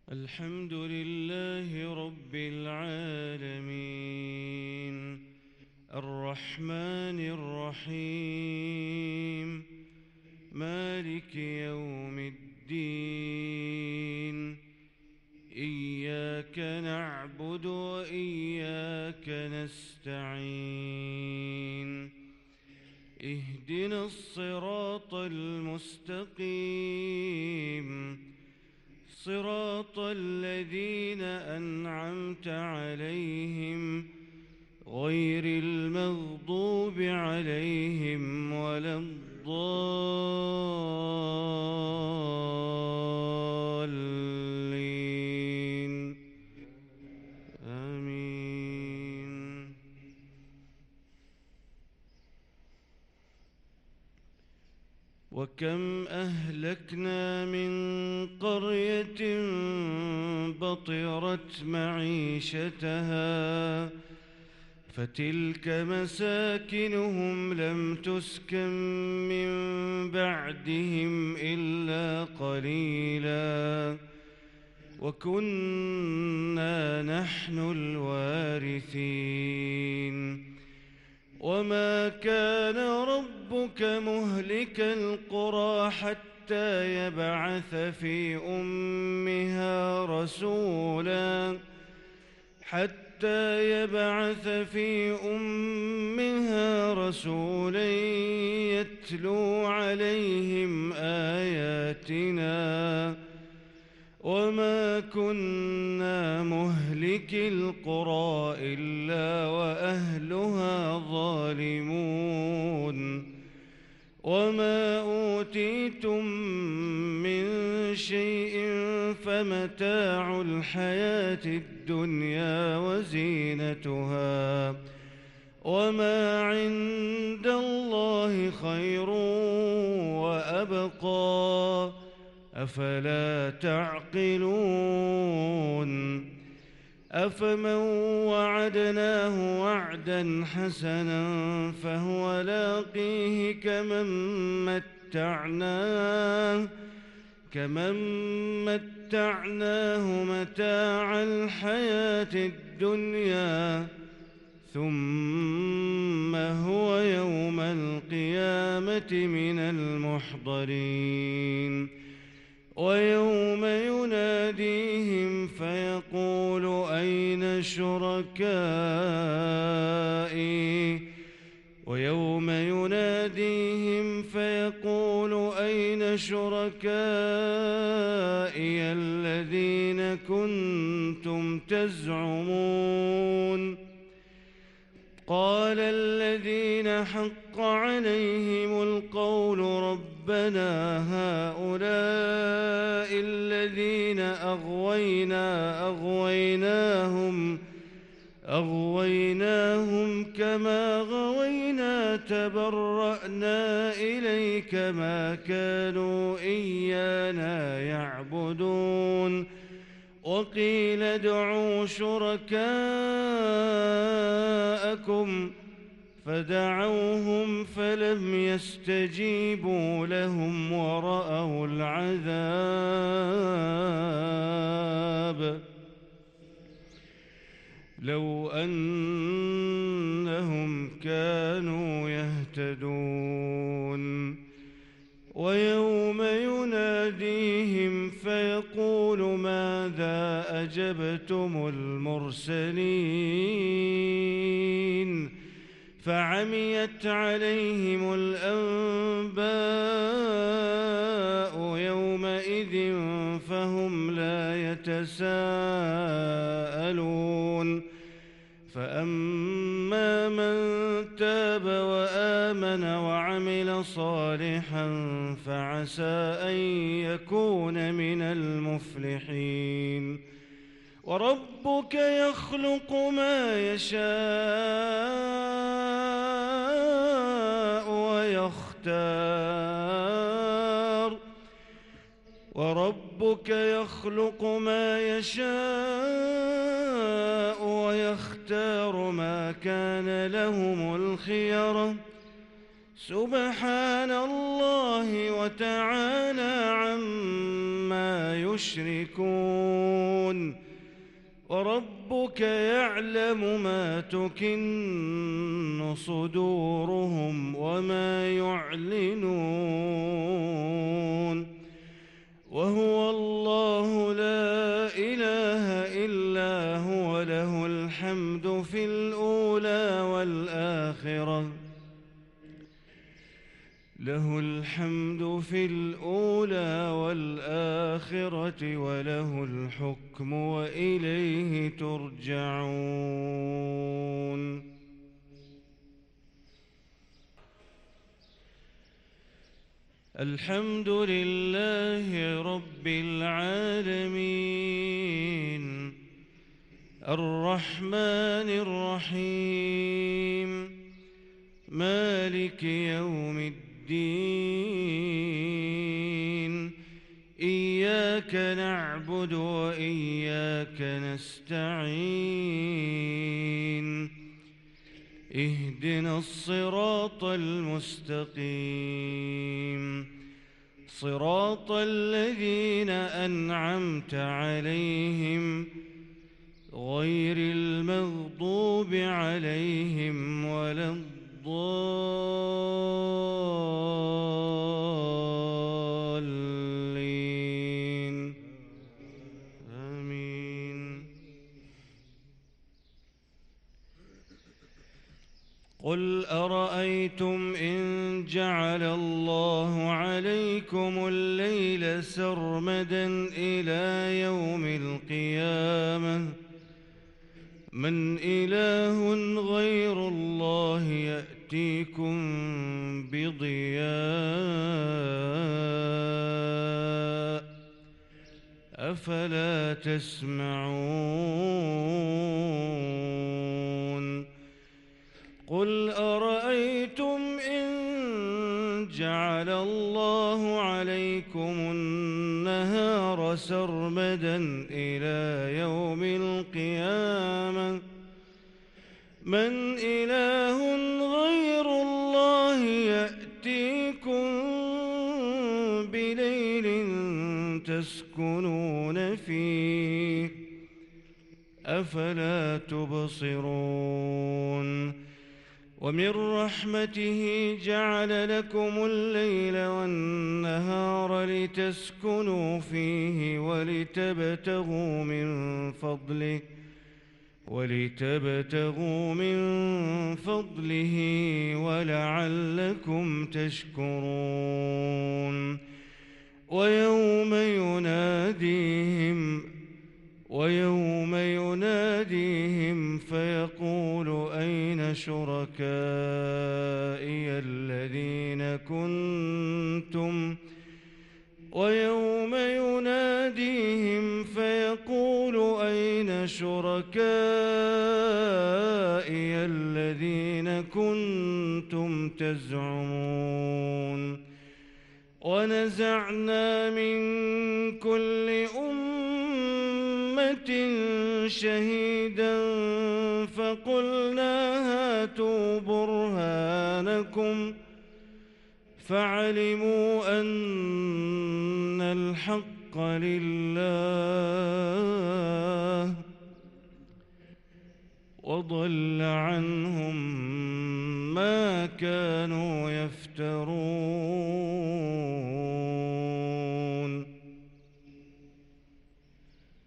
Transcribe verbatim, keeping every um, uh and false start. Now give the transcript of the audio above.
الحمد لله رب العالمين الرحمن الرحيم مالك يوم الدين إياك نعبد وإياك نستعين اهدنا الصراط المستقيم صراط الذين أنعمت عليهم غير المغضوب عليهم ولا الضالين آمين. وكم أهلكنا من قرية بطرت معيشتها فتلك مساكنهم لم تسكن من بعدهم إلا قليلا وكنا نحن الوارثين. وما كان ربك مهلك القرى حتى يبعث في أمها رسولا حتى يبعث في أمها رسولا يتلو عليهم آياتنا وما كنا مهلك القرى إلا وأهلها ظالمون. وما أوتيتم من شيء فمتاع الحياة الدنيا وزينتها وما عند الله خير وأبقى أفلا تعقلون. أفمن وعدناه وعدا حسنا فهو لاقيه كمن متعناه كمن متعناه متاع الحياة الدنيا ثم هو يوم القيامة من المحضرين. ويوم يناديهم فيقول أين شركائي ويوم يناديهم فيقول أين شركائي الذين كنتم تزعمون قال الذين حق عليهم القول ربنا هؤلاء الذين أغوينا أغويناهم أغويناهم كما غوينا تبرأنا إليك ما كانوا إيانا يعبدون. وقيل ادعوا شركاءكم فدعوهم فلم يستجيبوا لهم ورأوا العذاب لو أنهم كانوا يهتدون. ويوم يناديهم فيقول ماذا أجبتم المرسلين فعميت عليهم الأنباء يومئذ فهم لا يتساءلون. فأما من تاب وآمن وعمل صالحا فعسى أن يكون من المفلحين. وربك يخلق ما يشاء ويختار وربك يخلق ما يشاء ويختار ما كان لهم الخيرة سبحان الله وتعالى عما يشركون. يكتمون وربك يعلم ما تكن صدورهم وما يعلنون وهو الله لا إله إلا هو له الحمد في الأولى والآخرة له الحمد في الأولى والآخرة وله الحكم وإليه ترجعون. الحمد لله رب العالمين الرحمن الرحيم مالك يوم الدين الدين إياك نعبد وإياك نستعين اهدنا الصراط المستقيم صراط الذين أنعمت عليهم غير المغضوب عليهم ولا الضالين الضالين آمين. قل أرأيتم إن جعل الله عليكم الليل سرمدا إلى يوم القيامة من إله غير الله يأتيكم بضياء أفلا تسمعون قل أرأيتم إن جعل الله عليكم النهار سرمدا إلى يوم القيامة من إله غير الله يأتيكم بليل تسكنون فيه أفلا تبصرون ومن رحمته جعل لكم الليل والنهار لتسكنوا فيه ولتبتغوا من فضله ولتبتغوا من فضله ولعلكم تشكرون ويوم يناديهم ويوم يناديهم فيقول أين شركائي الذين كنتم ويوم يناديهم فيقول أين شركائي الذين كنتم تزعمون ونزعنا من كل أمة شهيدا فقلنا هاتوا برهانكم فعلموا أن الحق لله وضل عنهم ما كانوا يفترون.